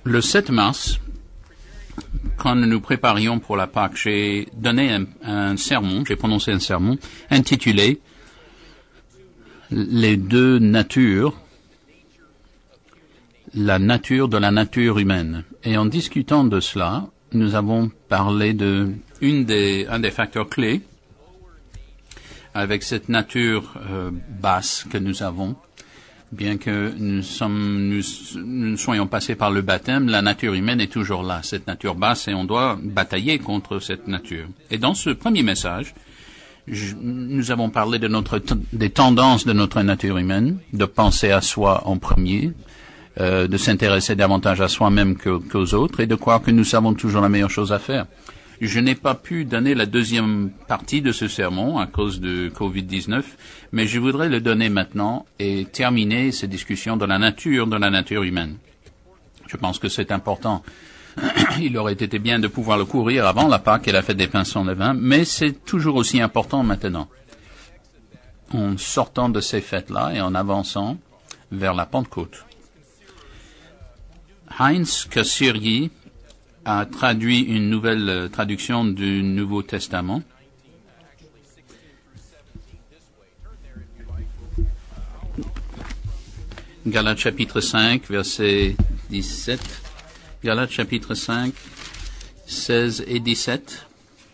Le 7 mars, quand nous nous préparions pour la Pâque, j'ai donné un sermon, j'ai prononcé un sermon intitulé « Les deux natures », la nature de la nature humaine. Et en discutant de cela, nous avons parlé un des facteurs clés avec cette nature basse que nous avons. Bien que nous soyons passés par le baptême, la nature humaine est toujours là, cette nature basse, et on doit batailler contre cette nature. Et dans ce premier message, nous avons parlé des tendances de notre nature humaine, de penser à soi en premier, de s'intéresser davantage à soi-même qu'aux autres, et de croire que nous savons toujours la meilleure chose à faire. Je n'ai pas pu donner la deuxième partie de ce sermon à cause de Covid-19, mais je voudrais le donner maintenant et terminer ces discussions de la nature humaine. Je pense que c'est important. Il aurait été bien de pouvoir le courir avant la Pâque et la fête des pains sans levain, mais c'est toujours aussi important maintenant. En sortant de ces fêtes-là et en avançant vers la Pentecôte. Heinz Kassiri a traduit une nouvelle traduction du Nouveau Testament. Galates chapitre 5, verset 17. Galates chapitre 5, 16 et 17.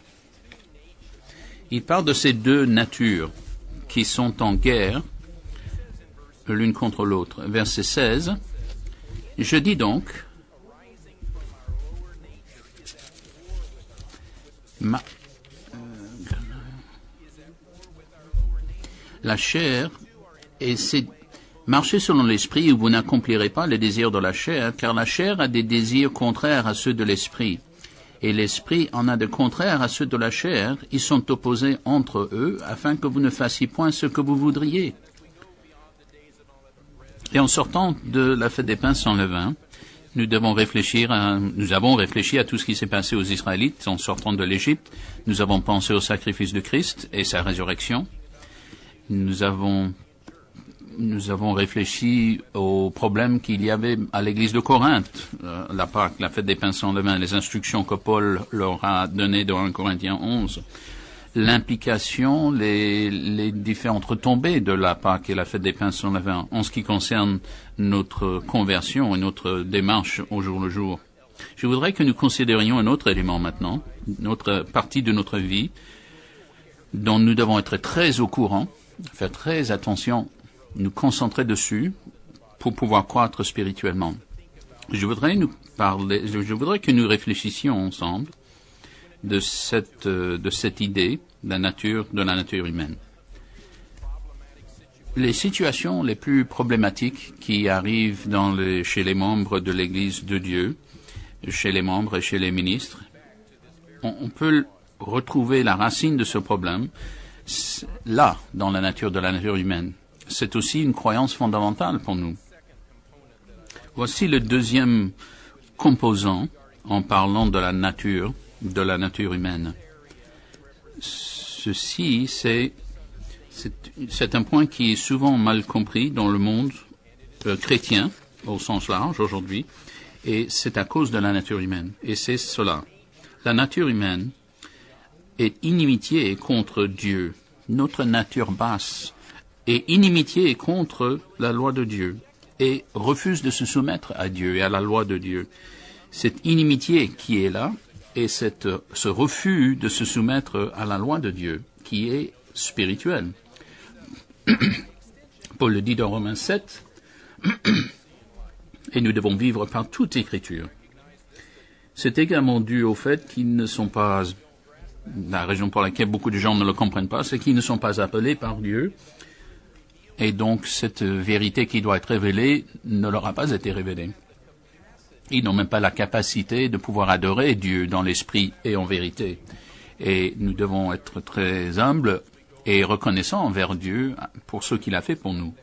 Il parle de ces deux natures qui sont en guerre l'une contre l'autre. Verset 16. Je dis donc, la chair marchez selon l'esprit, ou vous n'accomplirez pas les désirs de la chair, car la chair a des désirs contraires à ceux de l'esprit, et l'esprit en a de contraires à ceux de la chair. Ils sont opposés entre eux, afin que vous ne fassiez point ce que vous voudriez. Et en sortant de la fête des pains sans levain, nous avons réfléchi à tout ce qui s'est passé aux Israélites en sortant de l'Égypte. Nous avons pensé au sacrifice de Christ et sa résurrection. Nous avons réfléchi aux problèmes qu'il y avait à l'église de Corinthe, la Pâque, la fête des pains sans levain, les instructions que Paul leur a données dans 1 Corinthiens 11. L'implication, les différentes retombées de la Pâque et la fête des pains sans levain en ce qui concerne notre conversion et notre démarche au jour le jour. Je voudrais que nous considérions un autre élément maintenant, une autre partie de notre vie dont nous devons être très au courant, faire très attention, nous concentrer dessus pour pouvoir croître spirituellement. Je voudrais que nous réfléchissions ensemble de cette idée de la nature humaine. Les situations les plus problématiques qui arrivent chez les membres de l'Église de Dieu, chez les membres et chez les ministres, on peut retrouver la racine de ce problème là, dans la nature humaine. C'est aussi une croyance fondamentale pour nous. Voici le deuxième composant en parlant de la nature humaine. Ceci, c'est un point qui est souvent mal compris dans le monde chrétien, au sens large aujourd'hui, et c'est à cause de la nature humaine. Et c'est cela. La nature humaine est inimitié contre Dieu. Notre nature basse est inimitié contre la loi de Dieu et refuse de se soumettre à Dieu et à la loi de Dieu. Cette inimitié qui est là, et ce refus de se soumettre à la loi de Dieu, qui est spirituel. Paul le dit dans Romains 7, et nous devons vivre par toute écriture. C'est également dû au fait qu'ils ne sont pas, la raison pour laquelle beaucoup de gens ne le comprennent pas, c'est qu'ils ne sont pas appelés par Dieu, et donc cette vérité qui doit être révélée ne leur a pas été révélée. Ils n'ont même pas la capacité de pouvoir adorer Dieu dans l'esprit et en vérité. Et nous devons être très humbles et reconnaissants envers Dieu pour ce qu'il a fait pour nous.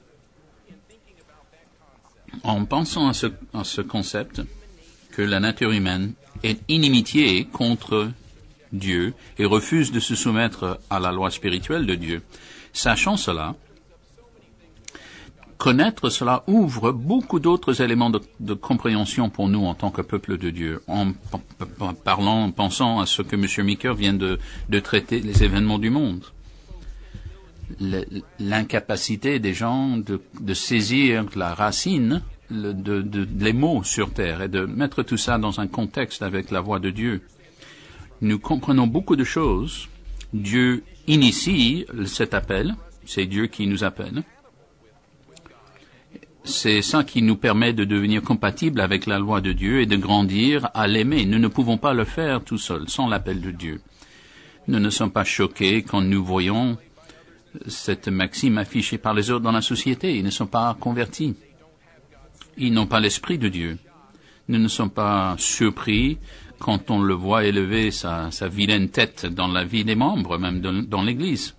En pensant à ce concept, que la nature humaine est inimitié contre Dieu et refuse de se soumettre à la loi spirituelle de Dieu, sachant cela, connaître cela ouvre beaucoup d'autres éléments de compréhension pour nous en tant que peuple de Dieu. En pensant à ce que M. Meeker vient de traiter, les événements du monde. L'incapacité des gens de saisir la racine les mots sur terre et de mettre tout ça dans un contexte avec la voix de Dieu. Nous comprenons beaucoup de choses. Dieu initie cet appel. C'est Dieu qui nous appelle. C'est ça qui nous permet de devenir compatibles avec la loi de Dieu et de grandir à l'aimer. Nous ne pouvons pas le faire tout seuls, sans l'appel de Dieu. Nous ne sommes pas choqués quand nous voyons cette maxime affichée par les autres dans la société. Ils ne sont pas convertis. Ils n'ont pas l'esprit de Dieu. Nous ne sommes pas surpris quand on le voit élever sa vilaine tête dans la vie des membres, même dans l'Église.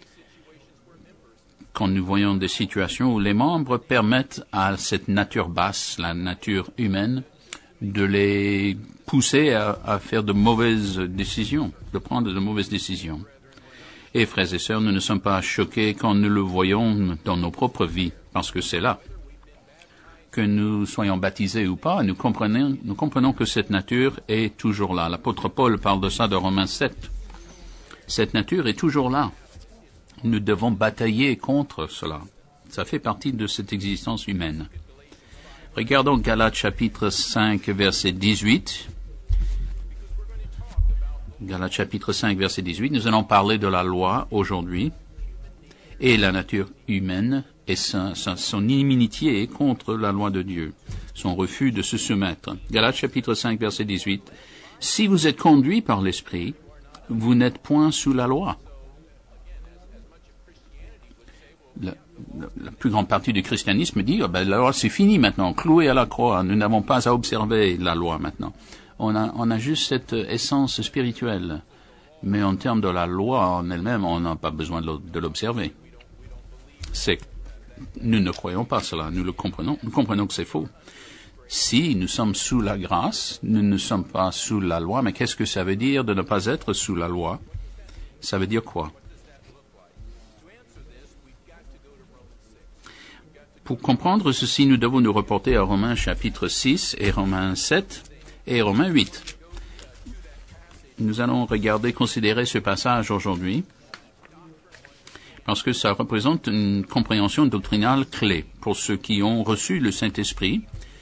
Quand nous voyons des situations où les membres permettent à cette nature basse, la nature humaine, de les pousser à faire de mauvaises décisions, de prendre de mauvaises décisions. Et frères et sœurs, nous ne sommes pas choqués quand nous le voyons dans nos propres vies, parce que c'est là. Que nous soyons baptisés ou pas, nous comprenons que cette nature est toujours là. L'apôtre Paul parle de ça dans Romains 7. Cette nature est toujours là. Nous devons batailler contre cela. Ça fait partie de cette existence humaine. Regardons Galates chapitre 5, verset 18. Galates chapitre 5, verset 18. Nous allons parler de la loi aujourd'hui et la nature humaine et son inimitié contre la loi de Dieu, son refus de se soumettre. Galates chapitre 5, verset 18. Si vous êtes conduits par l'Esprit, vous n'êtes point sous la loi. La plus grande partie du christianisme dit la loi c'est fini maintenant, cloué à la croix, nous n'avons pas à observer la loi maintenant. On a juste cette essence spirituelle, mais en termes de la loi en elle-même, on n'a pas besoin de l'observer. Nous ne croyons pas cela, nous comprenons que c'est faux. Si nous sommes sous la grâce, nous ne sommes pas sous la loi, mais qu'est-ce que ça veut dire de ne pas être sous la loi? Ça veut dire quoi? Pour comprendre ceci, nous devons nous reporter à Romains chapitre 6 et Romains 7 et Romains 8. Nous allons considérer ce passage aujourd'hui parce que ça représente une compréhension doctrinale clé pour ceux qui ont reçu le Saint-Esprit,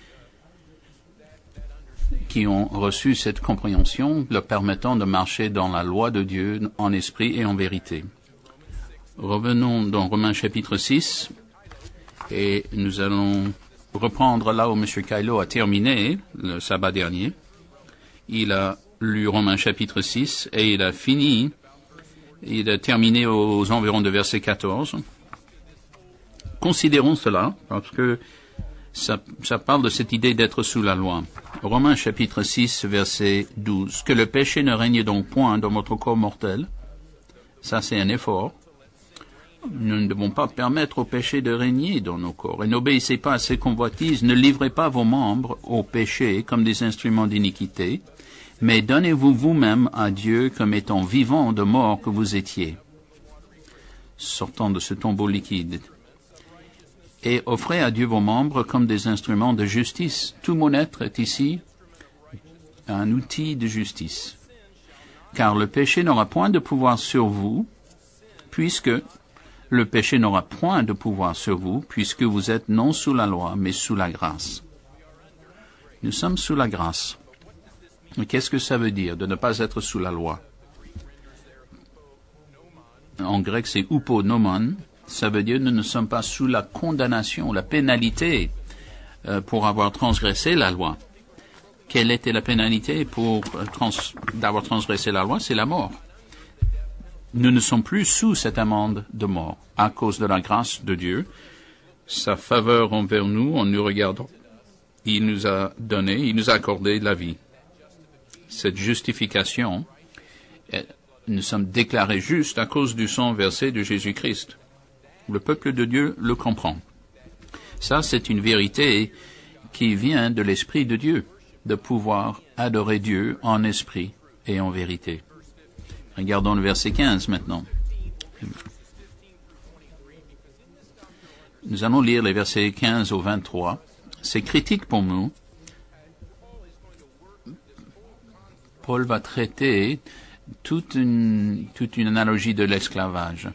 qui ont reçu cette compréhension leur permettant de marcher dans la loi de Dieu en esprit et en vérité. Revenons dans Romains chapitre 6. Et nous allons reprendre là où M. Kailo a terminé le sabbat dernier. Il a lu Romains chapitre 6 et il a terminé aux environs de verset 14. Considérons cela parce que ça parle de cette idée d'être sous la loi. Romains chapitre 6 verset 12. Que le péché ne règne donc point dans votre corps mortel. Ça c'est un effort. Nous ne devons pas permettre au péché de régner dans nos corps. Et n'obéissez pas à ces convoitises, ne livrez pas vos membres au péché comme des instruments d'iniquité, mais donnez-vous vous-même à Dieu comme étant vivants de mort que vous étiez, sortant de ce tombeau liquide. Et offrez à Dieu vos membres comme des instruments de justice. Tout mon être est ici un outil de justice. Car le péché n'aura point de pouvoir sur vous, puisque vous êtes non sous la loi, mais sous la grâce. Nous sommes sous la grâce. Mais qu'est-ce que ça veut dire, de ne pas être sous la loi? En grec, c'est uponomon. Ça veut dire, nous ne sommes pas sous la condamnation, la pénalité pour avoir transgressé la loi. Quelle était la pénalité d'avoir transgressé la loi? C'est la mort. Nous ne sommes plus sous cette amende de mort à cause de la grâce de Dieu, sa faveur envers nous en nous regardant. Il nous a accordé la vie. Cette justification, nous sommes déclarés justes à cause du sang versé de Jésus-Christ. Le peuple de Dieu le comprend. Ça, c'est une vérité qui vient de l'Esprit de Dieu, de pouvoir adorer Dieu en esprit et en vérité. Regardons le verset 15 maintenant. Nous allons lire les versets 15 au 23. C'est critique pour nous. Paul va traiter toute une analogie de l'esclavage.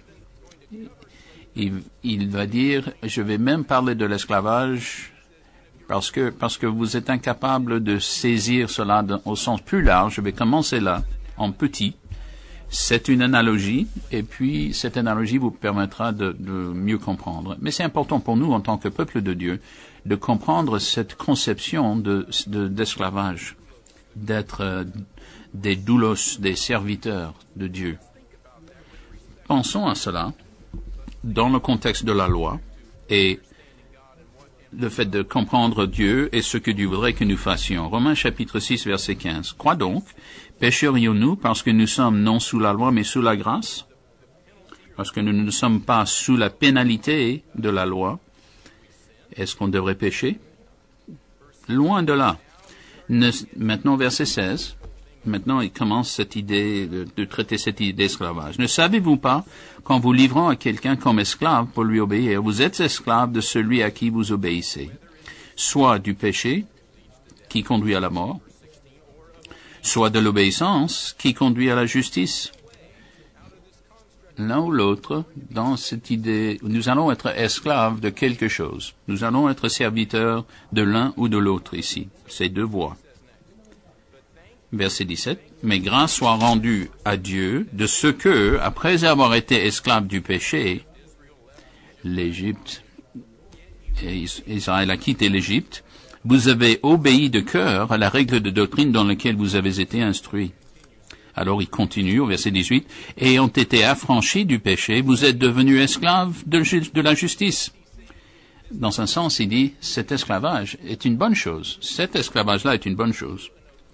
Il va dire, je vais même parler de l'esclavage parce que vous êtes incapable de saisir cela au sens plus large. Je vais commencer là, en petit. C'est une analogie, et puis cette analogie vous permettra de mieux comprendre. Mais c'est important pour nous, en tant que peuple de Dieu, de comprendre cette conception d'esclavage, d'être des doulos, des serviteurs de Dieu. Pensons à cela dans le contexte de la loi et le fait de comprendre Dieu et ce que Dieu voudrait que nous fassions. Romains chapitre 6, verset 15. Quoi donc? Pécherions-nous parce que nous sommes non sous la loi mais sous la grâce? Parce que nous ne sommes pas sous la pénalité de la loi. Est-ce qu'on devrait pécher? Loin de là. Maintenant, verset 16. Maintenant, il commence cette idée de traiter cette idée d'esclavage. Ne savez-vous pas qu'en vous livrant à quelqu'un comme esclave pour lui obéir, vous êtes esclave de celui à qui vous obéissez, soit du péché qui conduit à la mort, soit de l'obéissance qui conduit à la justice. L'un ou l'autre, dans cette idée, nous allons être esclaves de quelque chose. Nous allons être serviteurs de l'un ou de l'autre ici. Ces deux voies. Verset 17. Mais grâce soit rendue à Dieu de ce que, après avoir été esclaves du péché, l'Égypte, et Israël a quitté l'Égypte, vous avez obéi de cœur à la règle de doctrine dans laquelle vous avez été instruits. Alors il continue au verset 18. Ayant été affranchis du péché, vous êtes devenus esclaves de la justice. Dans un sens, il dit, cet esclavage est une bonne chose. Cet esclavage-là est une bonne chose.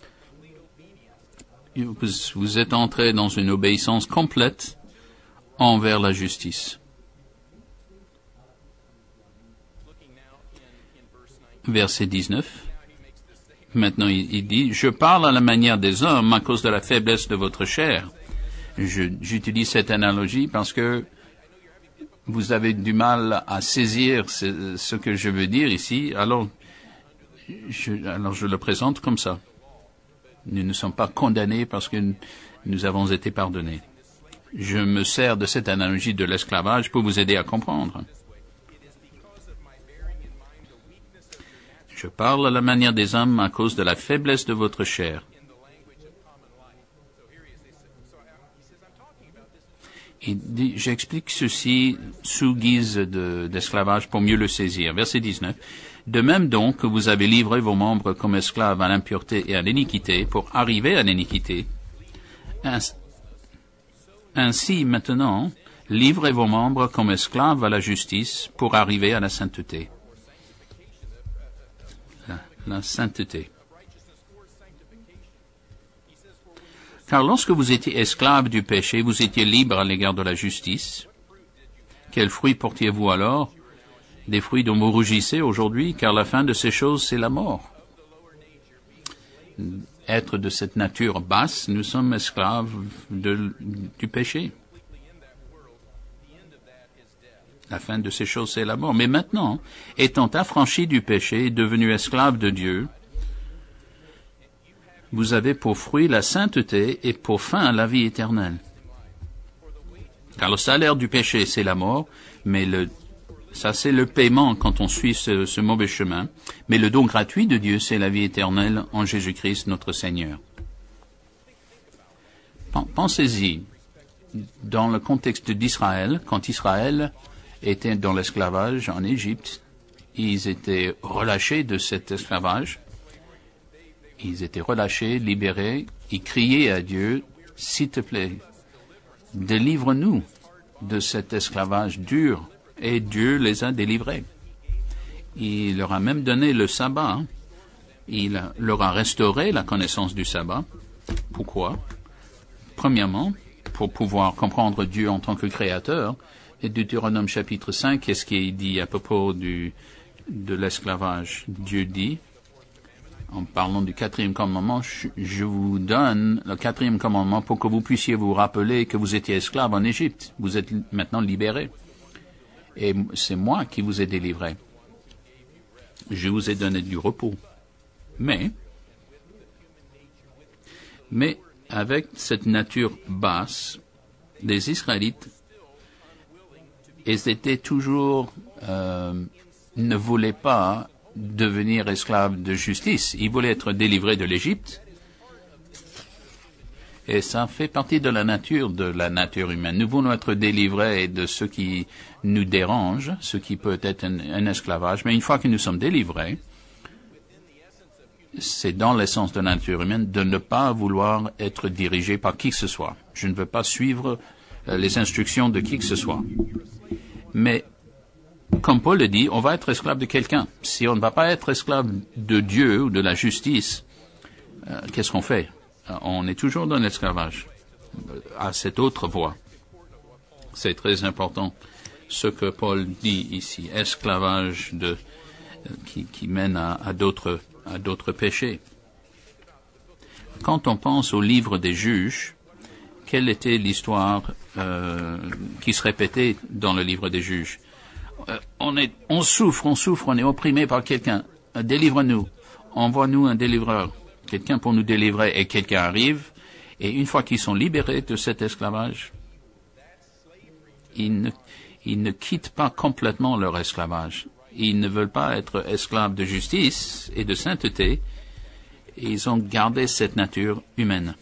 Vous êtes entrés dans une obéissance complète envers la justice. Verset 19. Maintenant, il dit, je parle à la manière des hommes à cause de la faiblesse de votre chair. J'utilise cette analogie parce que vous avez du mal à saisir ce que je veux dire ici. Alors je le présente comme ça. Nous ne sommes pas condamnés parce que nous avons été pardonnés. Je me sers de cette analogie de l'esclavage pour vous aider à comprendre. Je parle à la manière des hommes à cause de la faiblesse de votre chair. Il dit, j'explique ceci sous guise d'esclavage pour mieux le saisir. Verset 19. De même donc que vous avez livré vos membres comme esclaves à l'impureté et à l'iniquité pour arriver à l'iniquité, ainsi maintenant, livrez vos membres comme esclaves à la justice pour arriver à la sainteté. La sainteté. Car lorsque vous étiez esclaves du péché, vous étiez libres à l'égard de la justice. Quels fruits portiez-vous alors? Des fruits dont vous rougissez aujourd'hui, car la fin de ces choses, c'est la mort. Être de cette nature basse, nous sommes esclaves du péché. La fin de ces choses, c'est la mort. Mais maintenant, étant affranchis du péché, devenus esclaves de Dieu, vous avez pour fruit la sainteté et pour fin la vie éternelle. Car le salaire du péché, c'est la mort, mais ça c'est le paiement quand on suit ce mauvais chemin. Mais le don gratuit de Dieu, c'est la vie éternelle en Jésus-Christ notre Seigneur. Pensez-y, dans le contexte d'Israël, quand Israël était dans l'esclavage en Égypte, ils étaient relâchés de cet esclavage. Ils étaient relâchés, libérés. Ils criaient à Dieu, s'il te plaît, délivre-nous de cet esclavage dur. Et Dieu les a délivrés. Il leur a même donné le sabbat. Il leur a restauré la connaissance du sabbat. Pourquoi? Premièrement, pour pouvoir comprendre Dieu en tant que créateur. Et Deutéronome chapitre 5, qu'est-ce qu'il dit à propos de l'esclavage? Dieu dit, en parlant du quatrième commandement, je vous donne le quatrième commandement pour que vous puissiez vous rappeler que vous étiez esclaves en Égypte. Vous êtes maintenant libérés. et c'est moi qui vous ai délivré. Je vous ai donné du repos. Mais avec cette nature basse, les Israélites, ils étaient toujours, ne voulaient pas devenir esclaves de justice. Ils voulaient être délivrés de l'Égypte. Et ça fait partie de la nature humaine. Nous voulons être délivrés de ce qui nous dérange, ce qui peut être un esclavage. Mais une fois que nous sommes délivrés, c'est dans l'essence de la nature humaine de ne pas vouloir être dirigé par qui que ce soit. Je ne veux pas suivre les instructions de qui que ce soit. Mais, comme Paul le dit, on va être esclave de quelqu'un. Si on ne va pas être esclave de Dieu ou de la justice, qu'est-ce qu'on fait? On est toujours dans l'esclavage, à cette autre voie. C'est très important ce que Paul dit ici, esclavage qui mène à d'autres péchés. Quand on pense au livre des juges, quelle était l'histoire qui se répétait dans le livre des juges? On souffre, on est opprimé par quelqu'un. Délivre-nous, envoie-nous un délivreur, quelqu'un pour nous délivrer, et quelqu'un arrive, et une fois qu'ils sont libérés de cet esclavage, ils ne quittent pas complètement leur esclavage. Ils ne veulent pas être esclaves de justice et de sainteté. Ils ont gardé cette nature humaine.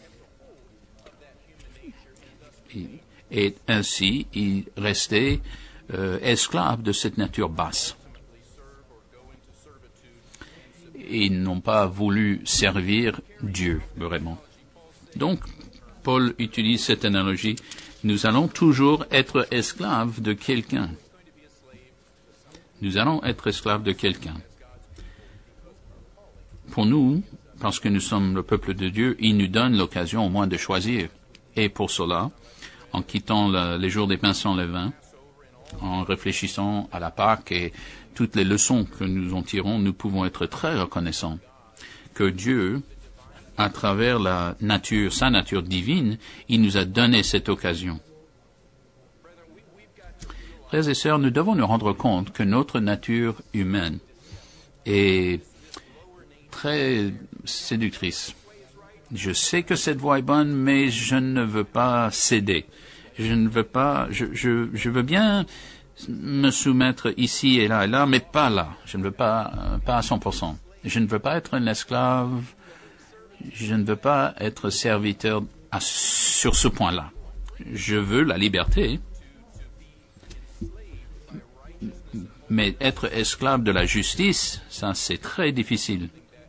Et ainsi, ils restaient esclaves de cette nature basse. Ils n'ont pas voulu servir Dieu, vraiment. Donc, Paul utilise cette analogie. Nous allons toujours être esclaves de quelqu'un. Nous allons être esclaves de quelqu'un. Pour nous, parce que nous sommes le peuple de Dieu, il nous donne l'occasion au moins de choisir. Et pour cela, en quittant les jours des pains sans levain, en réfléchissant à la Pâque et toutes les leçons que nous en tirons, nous pouvons être très reconnaissants que Dieu, à travers sa nature divine, il nous a donné cette occasion. Frères et sœurs, nous devons nous rendre compte que notre nature humaine est très séductrice. Je sais que cette voie est bonne, mais je ne veux pas céder. Je ne veux pas, je veux bien me soumettre ici et là, mais pas là. Je ne veux pas à 100%. Je ne veux pas être un esclave. Je ne veux pas être serviteur sur ce point-là. Je veux la liberté. Mais être esclave de la justice, ça c'est très difficile.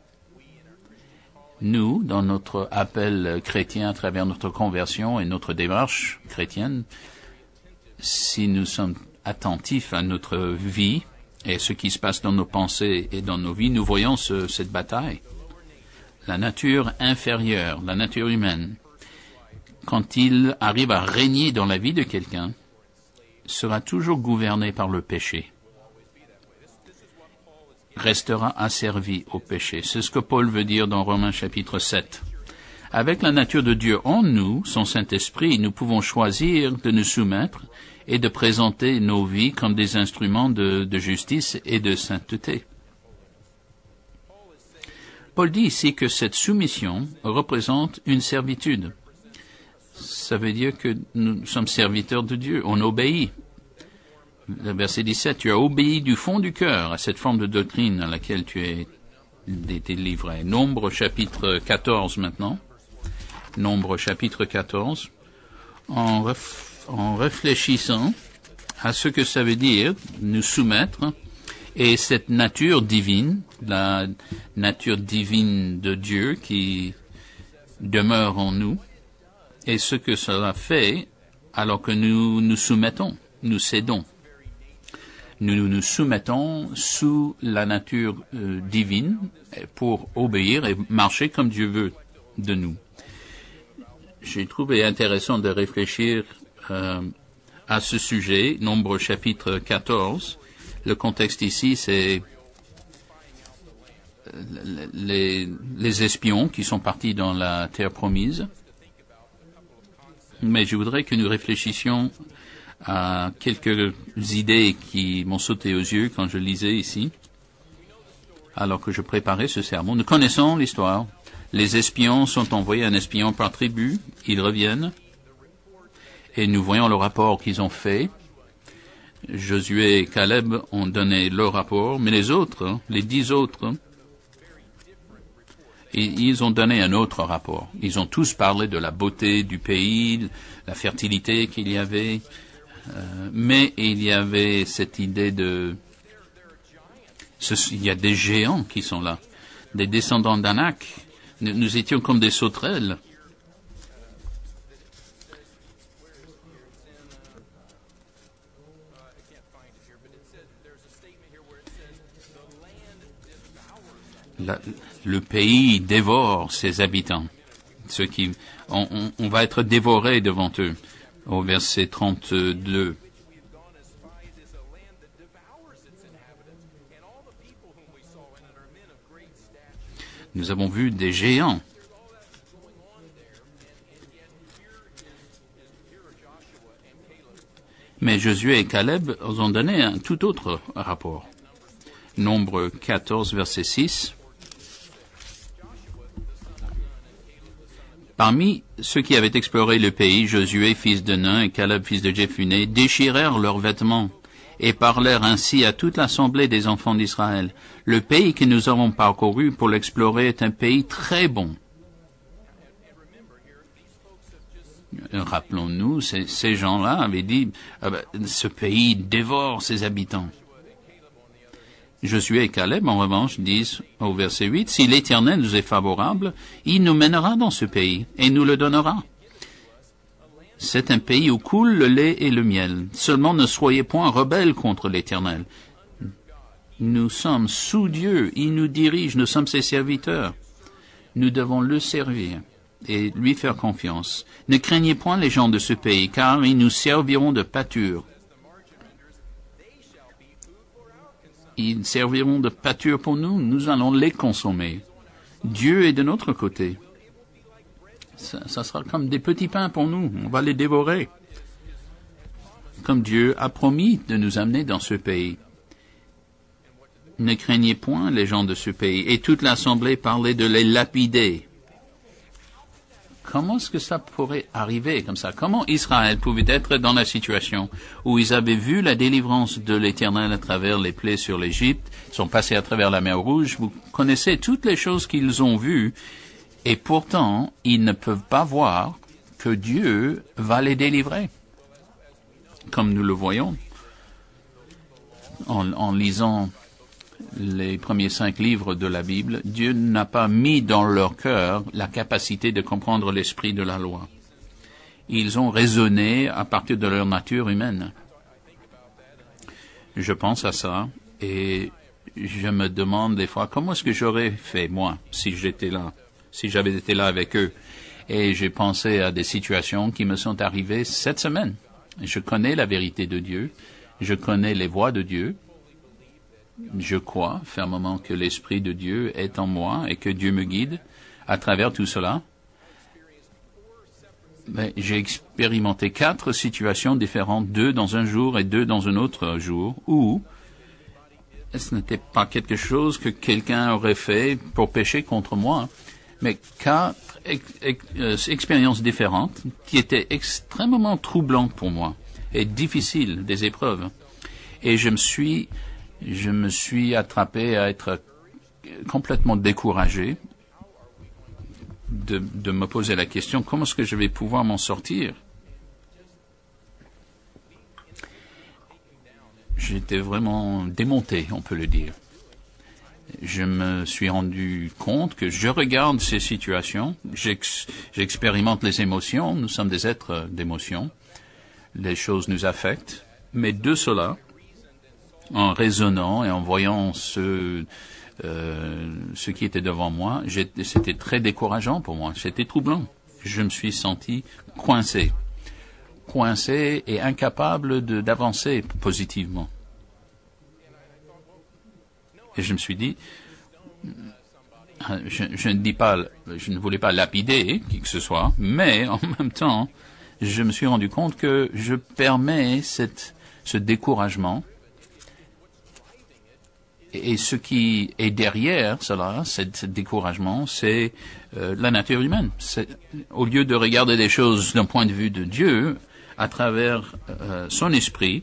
Nous, dans notre appel chrétien à travers notre conversion et notre démarche chrétienne, si nous sommes attentifs à notre vie et ce qui se passe dans nos pensées et dans nos vies, nous voyons cette bataille. La nature inférieure, la nature humaine, quand il arrive à régner dans la vie de quelqu'un, sera toujours gouvernée par le péché. Restera asservi au péché. C'est ce que Paul veut dire dans Romains chapitre 7. Avec la nature de Dieu en nous, son Saint-Esprit, nous pouvons choisir de nous soumettre et de présenter nos vies comme des instruments de justice et de sainteté. Paul dit ici que cette soumission représente une servitude. Ça veut dire que nous sommes serviteurs de Dieu, on obéit. Le verset 17, tu as obéi du fond du cœur à cette forme de doctrine à laquelle tu es délivré. Nombre chapitre 14 maintenant. Nombre chapitre 14. En réfléchissant à ce que ça veut dire, nous soumettre, et cette nature divine, la nature divine de Dieu qui demeure en nous, et ce que cela fait alors que nous nous soumettons, nous cédons. Nous nous soumettons sous la nature divine pour obéir et marcher comme Dieu veut de nous. J'ai trouvé intéressant de réfléchir à ce sujet, Nombre chapitre 14. Le contexte ici, c'est les espions qui sont partis dans la terre promise. Mais je voudrais que nous réfléchissions à quelques idées qui m'ont sauté aux yeux quand je lisais ici, alors que je préparais ce sermon. Nous connaissons l'histoire. Les espions sont envoyés, un espion par tribu, ils reviennent, et nous voyons le rapport qu'ils ont fait. Josué et Caleb ont donné leur rapport, mais les autres, les 10 autres, ils ont donné un autre rapport. Ils ont tous parlé de la beauté du pays, la fertilité qu'il y avait, mais il y avait cette idée il y a des géants qui sont là, des descendants d'Anak. Nous étions comme des sauterelles. Le pays dévore ses habitants. Ceux qui, on va être dévorés devant eux. Au verset 32. Nous avons vu des géants. Mais Josué et Caleb ont donné un tout autre rapport. Nombre 14, verset 6. Parmi ceux qui avaient exploré le pays, Josué, fils de Nun, et Caleb, fils de Jephunnée, déchirèrent leurs vêtements et parlèrent ainsi à toute l'assemblée des enfants d'Israël. Le pays que nous avons parcouru pour l'explorer est un pays très bon. Rappelons-nous, ces gens-là avaient dit, ce pays dévore ses habitants. Josué et Caleb, en revanche, disent au verset 8, « Si l'Éternel nous est favorable, il nous mènera dans ce pays et nous le donnera. C'est un pays où coule le lait et le miel. Seulement ne soyez point rebelles contre l'Éternel. Nous sommes sous Dieu, il nous dirige, nous sommes ses serviteurs. Nous devons le servir et lui faire confiance. Ne craignez point les gens de ce pays, car ils nous serviront de pâture. » Ils serviront de pâture pour nous, nous allons les consommer. Dieu est de notre côté. Ça sera comme des petits pains pour nous, on va les dévorer. Comme Dieu a promis de nous amener dans ce pays. Ne craignez point les gens de ce pays. Et toute l'assemblée parlait de les lapider. Comment est-ce que ça pourrait arriver comme ça? Comment Israël pouvait être dans la situation où ils avaient vu la délivrance de l'Éternel à travers les plaies sur l'Égypte, sont passés à travers la mer Rouge, vous connaissez toutes les choses qu'ils ont vues, et pourtant, ils ne peuvent pas voir que Dieu va les délivrer. Comme nous le voyons en lisant les premiers 5 livres de la Bible, Dieu n'a pas mis dans leur cœur la capacité de comprendre l'esprit de la loi. Ils ont raisonné à partir de leur nature humaine. Je pense à ça et je me demande des fois comment est-ce que j'aurais fait, moi, si j'étais là, si j'avais été là avec eux. Et j'ai pensé à des situations qui me sont arrivées cette semaine. Je connais la vérité de Dieu, je connais les voies de Dieu. Je crois fermement que l'Esprit de Dieu est en moi et que Dieu me guide à travers tout cela. Mais j'ai expérimenté 4 situations différentes, 2 dans un jour et 2 dans un autre jour, où ce n'était pas quelque chose que quelqu'un aurait fait pour pécher contre moi, mais 4 expériences différentes qui étaient extrêmement troublantes pour moi et difficiles, des épreuves. Et je me suis attrapé à être complètement découragé de me poser la question, comment est-ce que je vais pouvoir m'en sortir? J'étais vraiment démonté, on peut le dire. Je me suis rendu compte que je regarde ces situations, j'expérimente les émotions, nous sommes des êtres d'émotions, les choses nous affectent, mais de cela, en raisonnant et en voyant ce qui était devant moi, c'était très décourageant pour moi, c'était troublant. Je me suis senti coincé et incapable d'avancer positivement. Et je me suis dit, je ne voulais pas lapider qui que ce soit, mais en même temps, je me suis rendu compte que je permets ce découragement. Et ce qui est derrière cela, ce découragement, c'est la nature humaine. Au lieu de regarder les choses d'un point de vue de Dieu, à travers son esprit,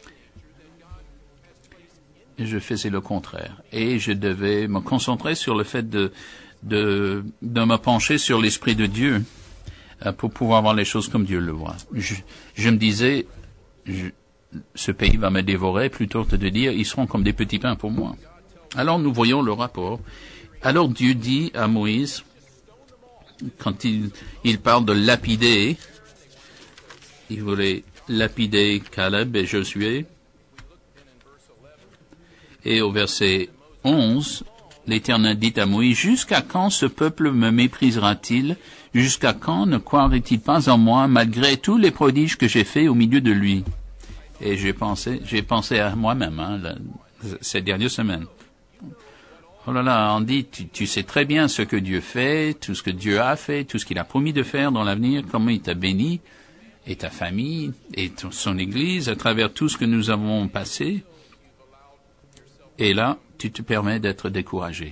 je faisais le contraire. Et je devais me concentrer sur le fait de me pencher sur l'esprit de Dieu pour pouvoir voir les choses comme Dieu le voit. Je me disais, ce pays va me dévorer, plutôt que de dire, ils seront comme des petits pains pour moi. Alors nous voyons le rapport. Alors Dieu dit à Moïse, quand il parle de lapider, il voulait lapider Caleb et Josué. Et au verset 11, l'Éternel dit à Moïse, « Jusqu'à quand ce peuple me méprisera-t-il? Jusqu'à quand ne croirait-il pas en moi, malgré tous les prodiges que j'ai faits au milieu de lui? » Et j'ai pensé à moi-même, ces dernières semaines. Oh là là, on dit, tu sais très bien ce que Dieu fait, tout ce que Dieu a fait, tout ce qu'il a promis de faire dans l'avenir, comment il t'a béni, et ta famille, et son Église, à travers tout ce que nous avons passé. Et là, tu te permets d'être découragé.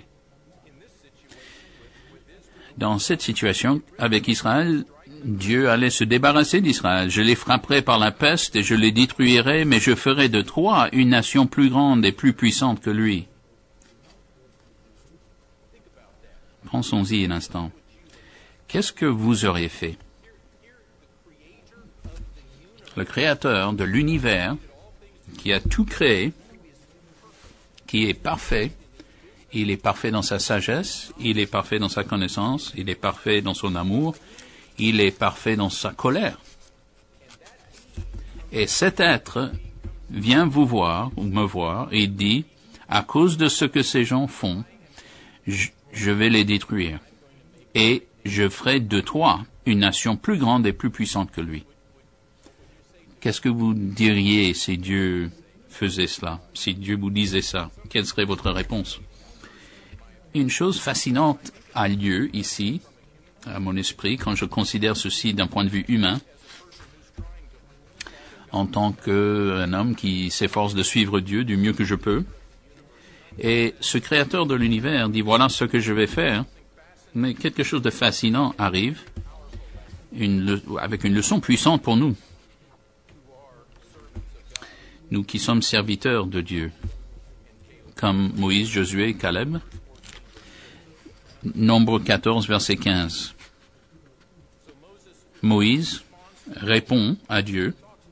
Dans cette situation, avec Israël, Dieu allait se débarrasser d'Israël. Je les frapperai par la peste et je les détruirai, mais je ferai de toi une nation plus grande et plus puissante que lui. Pensons-y un instant. Qu'est-ce que vous auriez fait? Le Créateur de l'univers, qui a tout créé, qui est parfait, il est parfait dans sa sagesse, il est parfait dans sa connaissance, il est parfait dans son amour, il est parfait dans sa colère. Et cet être vient vous voir, ou me voir, et dit, à cause de ce que ces gens font, je vais les détruire. Et je ferai de toi une nation plus grande et plus puissante que lui. Qu'est-ce que vous diriez si Dieu faisait cela, si Dieu vous disait ça? Quelle serait votre réponse? Une chose fascinante a lieu ici, à mon esprit, quand je considère ceci d'un point de vue humain, en tant qu'un homme qui s'efforce de suivre Dieu du mieux que je peux. Et ce Créateur de l'univers dit, voilà ce que je vais faire, mais quelque chose de fascinant arrive, avec une leçon puissante pour nous. Nous qui sommes serviteurs de Dieu, comme Moïse, Josué et Caleb. Nombre 14, verset 15. Moïse répond à Dieu.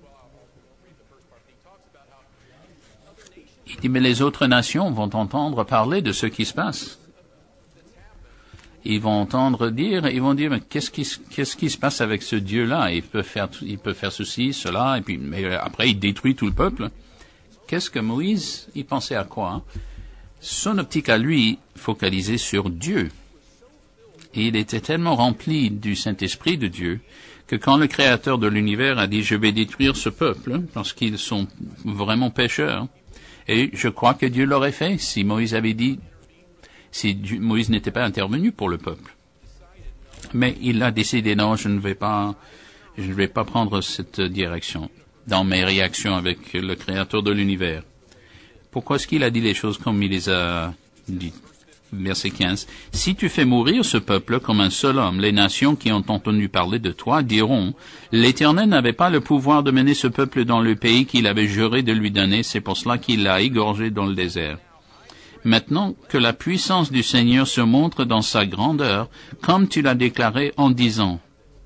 Il dit, mais les autres nations vont entendre parler de ce qui se passe. Ils vont entendre dire, ils vont dire, mais qu'est-ce qui se passe avec ce Dieu-là? Il peut faire ceci, cela, et puis, mais après, il détruit tout le peuple. Qu'est-ce que Moïse, il pensait à quoi? Son optique à lui, focalisée sur Dieu. Et il était tellement rempli du Saint-Esprit de Dieu, que quand le Créateur de l'univers a dit, je vais détruire ce peuple, parce qu'ils sont vraiment pécheurs, et je crois que Dieu l'aurait fait si Moïse avait dit, si Moïse n'était pas intervenu pour le peuple. Mais il a décidé, non, je ne vais pas prendre cette direction dans mes réactions avec le Créateur de l'univers. Pourquoi est-ce qu'il a dit les choses comme il les a dit? Verset 15. Si tu fais mourir ce peuple comme un seul homme, les nations qui ont entendu parler de toi diront, l'Éternel n'avait pas le pouvoir de mener ce peuple dans le pays qu'il avait juré de lui donner, c'est pour cela qu'il l'a égorgé dans le désert. Maintenant que la puissance du Seigneur se montre dans sa grandeur, comme tu l'as déclaré en disant.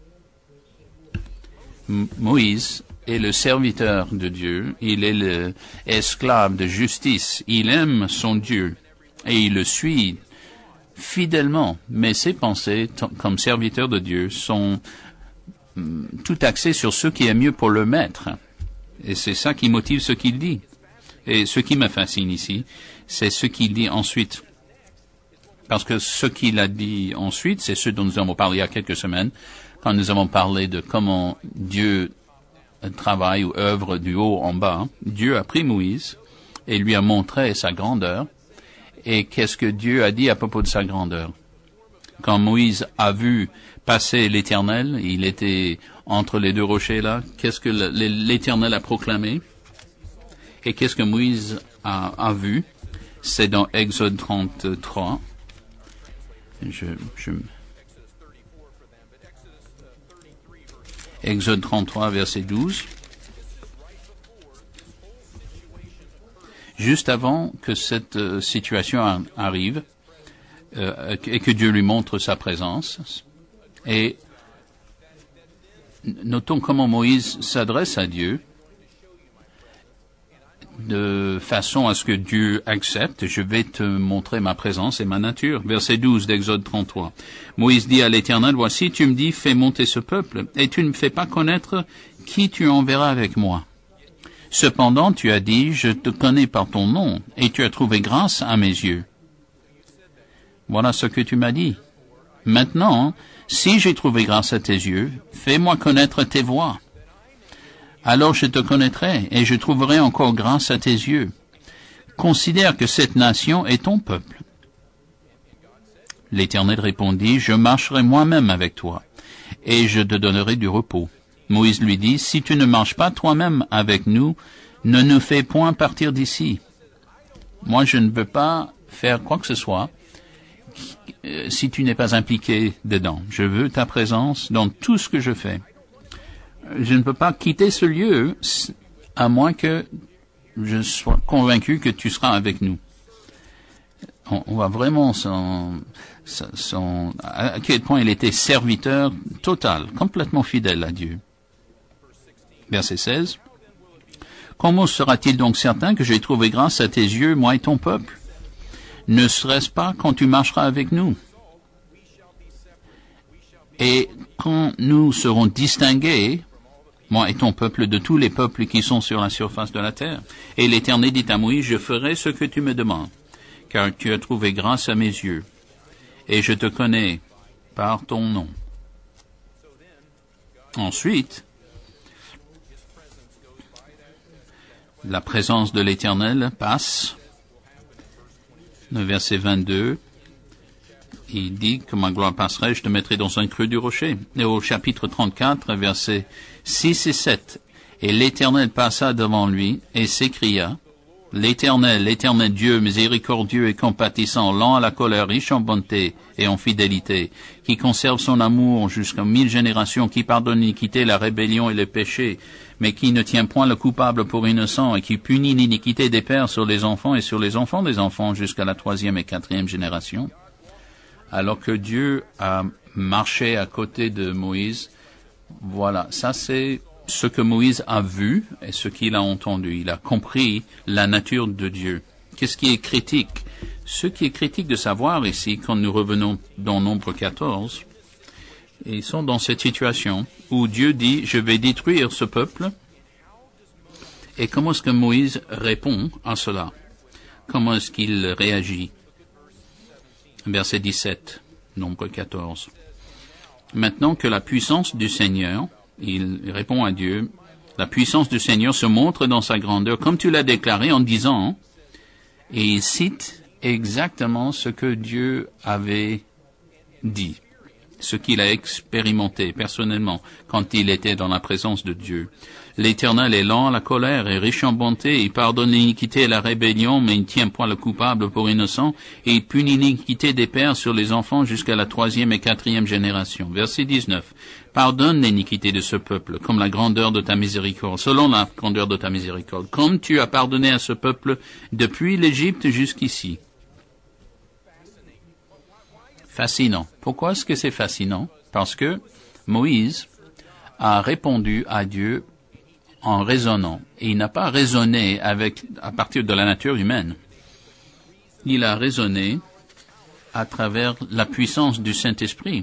Moïse est le serviteur de Dieu, il est l'esclave de justice, il aime son Dieu et il le suit fidèlement, mais ses pensées, comme serviteur de Dieu, sont tout axées sur ce qui est mieux pour le maître. Et c'est ça qui motive ce qu'il dit. Et ce qui me fascine ici, c'est ce qu'il dit ensuite. Parce que ce qu'il a dit ensuite, c'est ce dont nous avons parlé il y a quelques semaines, quand nous avons parlé de comment Dieu travaille ou œuvre du haut en bas. Dieu a pris Moïse et lui a montré sa grandeur. Et qu'est-ce que Dieu a dit à propos de sa grandeur? Quand Moïse a vu passer l'Éternel, il était entre les deux rochers là, qu'est-ce que l'Éternel a proclamé? Et qu'est-ce que Moïse a vu? C'est dans Exode 33. Exode 33, verset 12. Juste avant que cette situation arrive, et que Dieu lui montre sa présence. Et notons comment Moïse s'adresse à Dieu de façon à ce que Dieu accepte. Je vais te montrer ma présence et ma nature. Verset 12 d'Exode 33. Moïse dit à l'Éternel, voici, tu me dis, fais monter ce peuple, et tu ne me fais pas connaître qui tu enverras avec moi. Cependant, tu as dit, je te connais par ton nom, et tu as trouvé grâce à mes yeux. Voilà ce que tu m'as dit. Maintenant, si j'ai trouvé grâce à tes yeux, fais-moi connaître tes voies. Alors je te connaîtrai, et je trouverai encore grâce à tes yeux. Considère que cette nation est ton peuple. L'Éternel répondit, je marcherai moi-même avec toi, et je te donnerai du repos. Moïse lui dit, si tu ne marches pas toi-même avec nous, ne nous fais point partir d'ici. Moi, je ne veux pas faire quoi que ce soit si tu n'es pas impliqué dedans. Je veux ta présence dans tout ce que je fais. Je ne peux pas quitter ce lieu à moins que je sois convaincu que tu seras avec nous. On voit vraiment à quel point il était serviteur total, complètement fidèle à Dieu. Verset 16. Comment sera-t-il donc certain que j'ai trouvé grâce à tes yeux, moi et ton peuple? Ne serait-ce pas quand tu marcheras avec nous? Et quand nous serons distingués, moi et ton peuple, de tous les peuples qui sont sur la surface de la terre. Et l'Éternel dit à Moïse, je ferai ce que tu me demandes, car tu as trouvé grâce à mes yeux, et je te connais par ton nom. Ensuite, la présence de l'Éternel passe. Le verset 22, il dit que ma gloire passerait, je te mettrai dans un creux du rocher. Et au chapitre 34, versets 6 et 7, et l'Éternel passa devant lui et s'écria, l'Éternel, l'Éternel Dieu, miséricordieux et compatissant, lent à la colère, riche en bonté et en fidélité, qui conserve son amour jusqu'à 1000 générations, qui pardonne l'iniquité, la rébellion et le péché, mais qui ne tient point le coupable pour innocent, et qui punit l'iniquité des pères sur les enfants et sur les enfants des enfants jusqu'à la 3e et 4e génération. Alors que Dieu a marché à côté de Moïse, voilà, ça c'est ce que Moïse a vu et ce qu'il a entendu. Il a compris la nature de Dieu. Qu'est-ce qui est critique? Ce qui est critique de savoir ici, quand nous revenons dans Nombre 14, ils sont dans cette situation où Dieu dit, je vais détruire ce peuple. Et comment est-ce que Moïse répond à cela? Comment est-ce qu'il réagit? Verset 17, Nombre 14. Maintenant que la puissance du Seigneur, il répond à Dieu, la puissance du Seigneur se montre dans sa grandeur, comme tu l'as déclaré en disant, et il cite exactement ce que Dieu avait dit, ce qu'il a expérimenté personnellement quand il était dans la présence de Dieu. L'Éternel est lent à la colère et riche en bonté, il pardonne l'iniquité et la rébellion, mais il ne tient point le coupable pour innocent, et il punit l'iniquité des pères sur les enfants jusqu'à la 3e et 4e génération. Verset 19. Pardonne l'iniquité de ce peuple, comme la grandeur de ta miséricorde, selon la grandeur de ta miséricorde, comme tu as pardonné à ce peuple depuis l'Égypte jusqu'ici. Fascinant. Pourquoi est-ce que c'est fascinant? Parce que Moïse a répondu à Dieu en raisonnant. Et il n'a pas raisonné à partir de la nature humaine. Il a raisonné à travers la puissance du Saint-Esprit.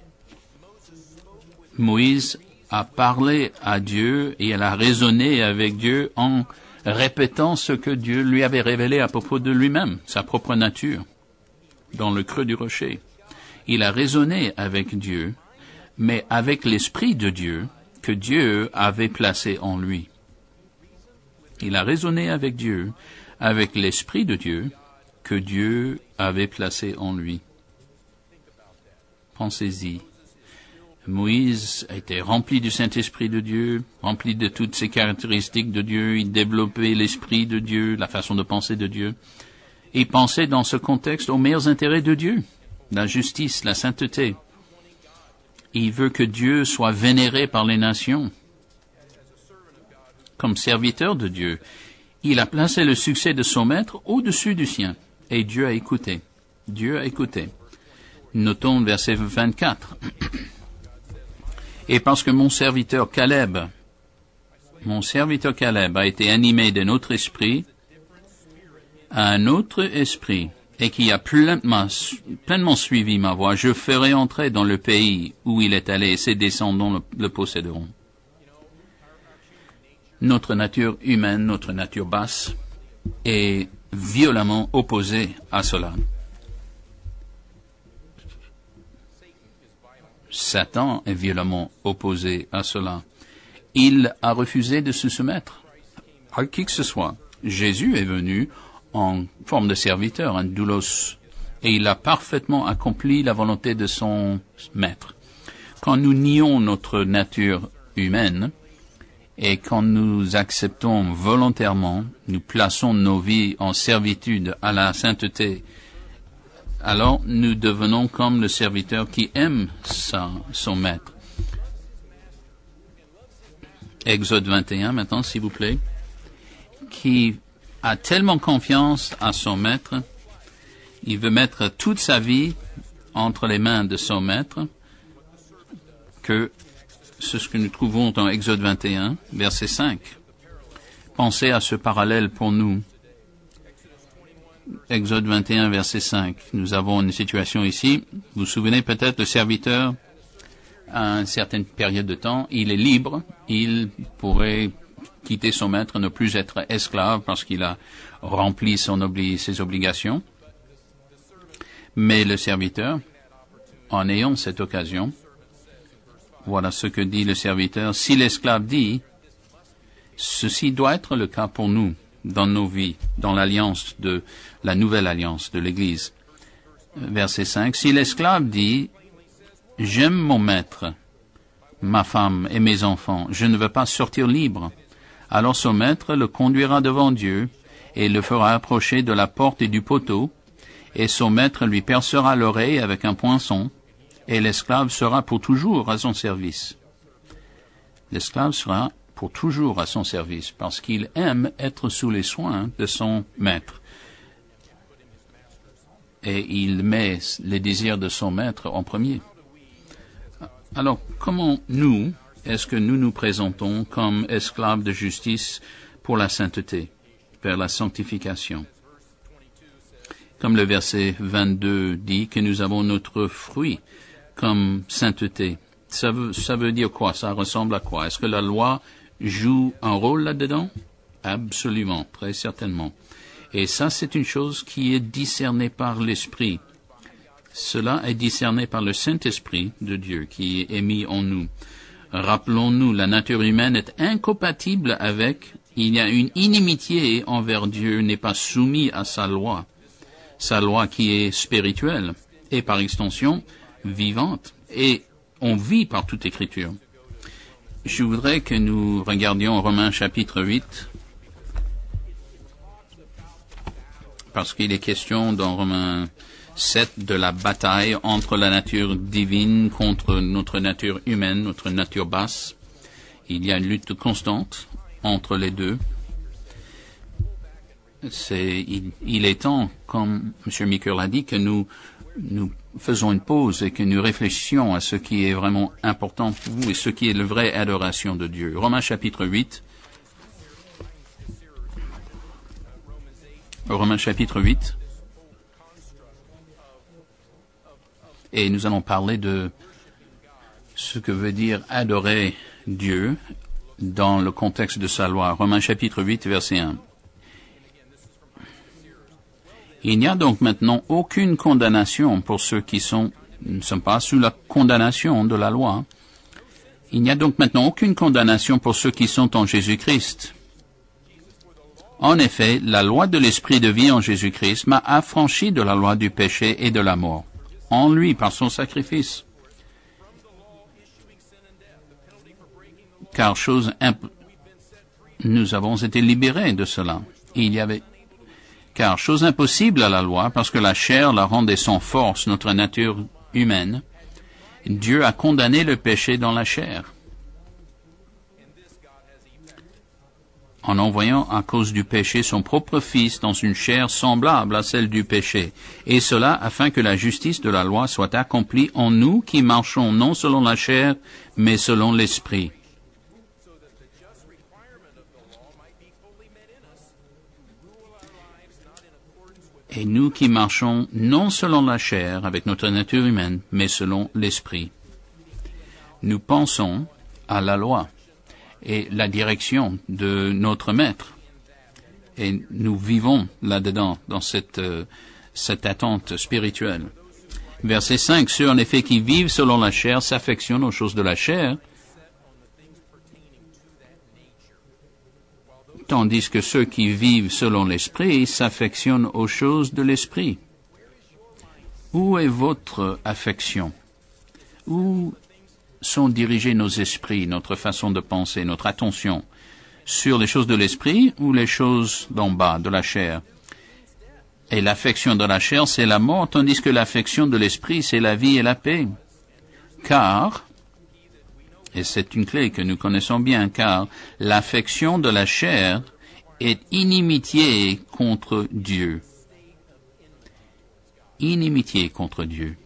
Moïse a parlé à Dieu et il a raisonné avec Dieu en répétant ce que Dieu lui avait révélé à propos de lui-même, sa propre nature, dans le creux du rocher. Il a raisonné avec Dieu, mais avec l'Esprit de Dieu que Dieu avait placé en lui. Il a raisonné avec Dieu, avec l'Esprit de Dieu que Dieu avait placé en lui. Pensez-y. Moïse était rempli du Saint-Esprit de Dieu, rempli de toutes ces caractéristiques de Dieu. Il développait l'Esprit de Dieu, la façon de penser de Dieu. Il pensait dans ce contexte aux meilleurs intérêts de Dieu, la justice, la sainteté. Il veut que Dieu soit vénéré par les nations. Comme serviteur de Dieu, il a placé le succès de son maître au-dessus du sien. Et Dieu a écouté. Dieu a écouté. Notons verset 24. Et parce que mon serviteur Caleb a été animé d'un autre esprit, un autre esprit, et qui a pleinement suivi ma voie, je ferai entrer dans le pays où il est allé, et ses descendants le posséderont. Notre nature humaine, notre nature basse, est violemment opposée à cela. Satan est violemment opposé à cela. Il a refusé de se soumettre à qui que ce soit. Jésus est venu en forme de serviteur, un doulos, et il a parfaitement accompli la volonté de son maître. Quand nous nions notre nature humaine, et quand nous acceptons volontairement, nous plaçons nos vies en servitude à la sainteté, alors nous devenons comme le serviteur qui aime son maître. Exode 21 maintenant, s'il vous plaît, qui a tellement confiance à son maître, il veut mettre toute sa vie entre les mains de son maître, que c'est ce que nous trouvons dans Exode 21, verset 5. Pensez à ce parallèle pour nous. Exode 21, verset 5. Nous avons une situation ici. Vous vous souvenez peut-être, le serviteur, à une certaine période de temps, il est libre. Il pourrait quitter son maître, ne plus être esclave parce qu'il a rempli ses obligations. Mais le serviteur, en ayant cette occasion, voilà ce que dit le serviteur. Si l'esclave dit, ceci doit être le cas pour nous, dans nos vies, dans l'alliance la nouvelle alliance de l'Église. Verset 5. Si l'esclave dit, j'aime mon maître, ma femme et mes enfants, je ne veux pas sortir libre, alors son maître le conduira devant Dieu et le fera approcher de la porte et du poteau, et son maître lui percera l'oreille avec un poinçon, et l'esclave sera pour toujours à son service. L'esclave sera pour toujours à son service, parce qu'il aime être sous les soins de son maître. Et il met les désirs de son maître en premier. Alors, comment est-ce que nous nous présentons comme esclaves de justice pour la sainteté, vers la sanctification? Comme le verset 22 dit que nous avons notre fruit comme sainteté. Ça veut dire quoi? Ça ressemble à quoi? Est-ce que la loi joue un rôle là-dedans? Absolument, très certainement. Et ça, c'est une chose qui est discernée par l'Esprit. Cela est discerné par le Saint-Esprit de Dieu qui est mis en nous. Rappelons-nous, la nature humaine est incompatible avec, il y a une inimitié envers Dieu, n'est pas soumis à sa loi qui est spirituelle et par extension vivante, et on vit par toute écriture. Je voudrais que nous regardions Romains chapitre 8, parce qu'il est question dans Romains 7 de la bataille entre la nature divine contre notre nature humaine, notre nature basse. Il y a une lutte constante entre les deux. Il est temps, comme M. Meeker l'a dit, que nous faisons une pause et que nous réfléchissions à ce qui est vraiment important pour vous et ce qui est la vraie adoration de Dieu. Romains chapitre 8. Romains chapitre 8. Et nous allons parler de ce que veut dire adorer Dieu dans le contexte de sa loi. Romains chapitre 8, verset 1. Il n'y a donc maintenant aucune condamnation pour ceux qui ne sont pas sous la condamnation de la loi. Il n'y a donc maintenant aucune condamnation pour ceux qui sont en Jésus-Christ. En effet, la loi de l'esprit de vie en Jésus-Christ m'a affranchi de la loi du péché et de la mort. en lui par son sacrifice. Car nous avons été libérés de cela. Car chose impossible à la loi, parce que la chair la rendait sans force, notre nature humaine, Dieu a condamné le péché dans la chair, en envoyant à cause du péché son propre Fils dans une chair semblable à celle du péché, et cela afin que la justice de la loi soit accomplie en nous qui marchons non selon la chair, mais selon l'Esprit. Et nous qui marchons non selon la chair, avec notre nature humaine, mais selon l'Esprit. Nous pensons à la loi et la direction de notre Maître. Et nous vivons là-dedans, dans cette attente spirituelle. Verset 5, ceux en effet qui vivent selon la chair s'affectionnent aux choses de la chair, tandis que ceux qui vivent selon l'Esprit s'affectionnent aux choses de l'Esprit. Où est votre affection? Où sont dirigés nos esprits, notre façon de penser, notre attention? Sur les choses de l'Esprit ou les choses d'en bas, de la chair? Et l'affection de la chair, c'est la mort, tandis que l'affection de l'Esprit, c'est la vie et la paix. Car, et c'est une clé que nous connaissons bien, car l'affection de la chair est inimitié contre Dieu. Inimitié contre Dieu.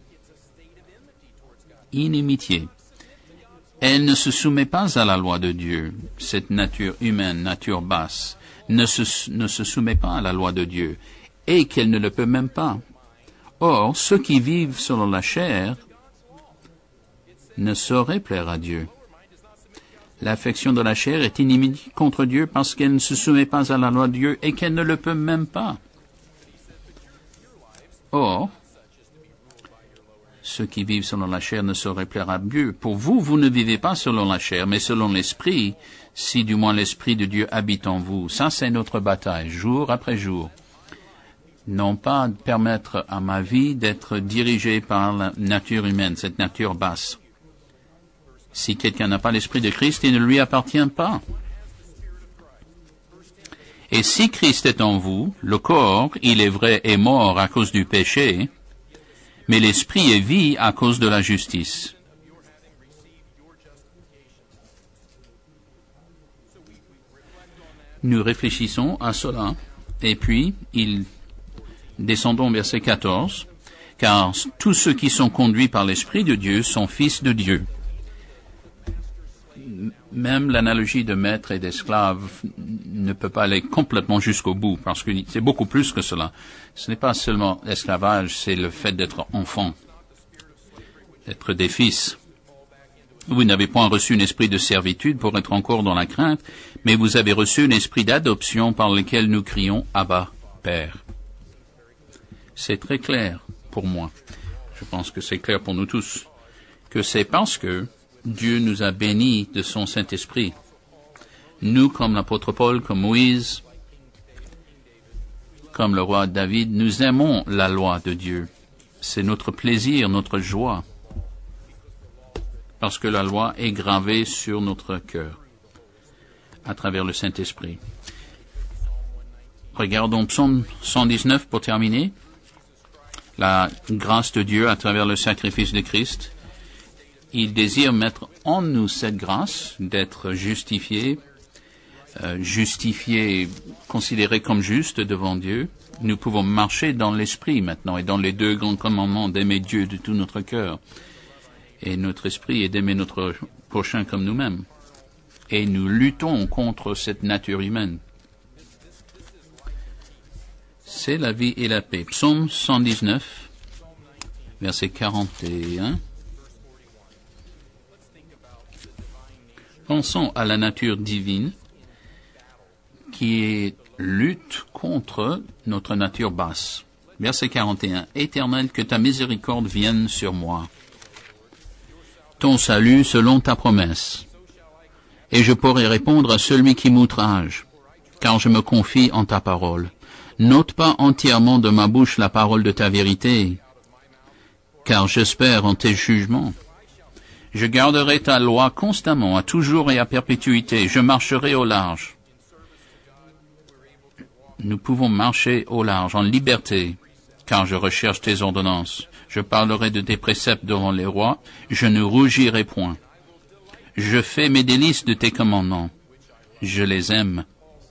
Inimitié. Elle ne se soumet pas à la loi de Dieu. Cette nature humaine, nature basse, ne se soumet pas à la loi de Dieu, et qu'elle ne le peut même pas. Or, ceux qui vivent selon la chair ne sauraient plaire à Dieu. L'affection de la chair est inimitié contre Dieu parce qu'elle ne se soumet pas à la loi de Dieu et qu'elle ne le peut même pas. Or, ceux qui vivent selon la chair ne sauraient plaire à Dieu. Pour vous, vous ne vivez pas selon la chair, mais selon l'Esprit, si du moins l'Esprit de Dieu habite en vous. Ça, c'est notre bataille, jour après jour. Non pas permettre à ma vie d'être dirigée par la nature humaine, cette nature basse. Si quelqu'un n'a pas l'Esprit de Christ, il ne lui appartient pas. Et si Christ est en vous, le corps, il est vrai, est mort à cause du péché, mais l'Esprit est vie à cause de la justice. Nous réfléchissons à cela, et puis, descendons verset 14, car tous ceux qui sont conduits par l'Esprit de Dieu sont fils de Dieu. Même l'analogie de maître et d'esclave ne peut pas aller complètement jusqu'au bout, parce que c'est beaucoup plus que cela. Ce n'est pas seulement l'esclavage, c'est le fait d'être enfant, d'être des fils. Vous n'avez point reçu un esprit de servitude pour être encore dans la crainte, mais vous avez reçu un esprit d'adoption par lequel nous crions « Abba, Père ». C'est très clair pour moi. Je pense que c'est clair pour nous tous, que c'est parce que Dieu nous a bénis de son Saint-Esprit. Nous, comme l'apôtre Paul, comme Moïse, comme le roi David, nous aimons la loi de Dieu. C'est notre plaisir, notre joie, parce que la loi est gravée sur notre cœur à travers le Saint-Esprit. Regardons Psaume 119 pour terminer. La grâce de Dieu à travers le sacrifice de Christ. Il désire mettre en nous cette grâce d'être justifiés, considérés comme justes devant Dieu. Nous pouvons marcher dans l'esprit maintenant et dans les deux grands commandements d'aimer Dieu de tout notre cœur. Et notre esprit est d'aimer notre prochain comme nous-mêmes. Et nous luttons contre cette nature humaine. C'est la vie et la paix. Psaume 119, verset 41. Pensons à la nature divine qui lutte contre notre nature basse. Verset 41. Éternel, que ta miséricorde vienne sur moi. Ton salut selon ta promesse. Et je pourrai répondre à celui qui m'outrage, car je me confie en ta parole. N'ôte pas entièrement de ma bouche la parole de ta vérité, car j'espère en tes jugements. Je garderai ta loi constamment, à toujours et à perpétuité. Je marcherai au large. Nous pouvons marcher au large, en liberté, car je recherche tes ordonnances. Je parlerai de tes préceptes devant les rois. Je ne rougirai point. Je fais mes délices de tes commandements. Je les aime.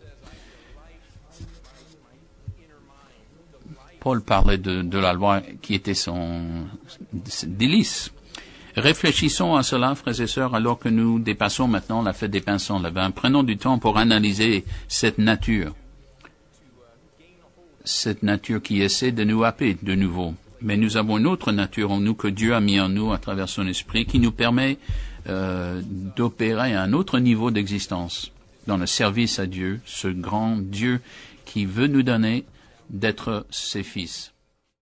Paul parlait de la loi qui était son délice. Réfléchissons à cela, frères et sœurs, alors que nous dépassons maintenant la fête des pains sans levain. Prenons du temps pour analyser cette nature qui essaie de nous happer de nouveau. Mais nous avons une autre nature en nous que Dieu a mis en nous à travers son esprit qui nous permet d'opérer à un autre niveau d'existence dans le service à Dieu, ce grand Dieu qui veut nous donner d'être ses fils.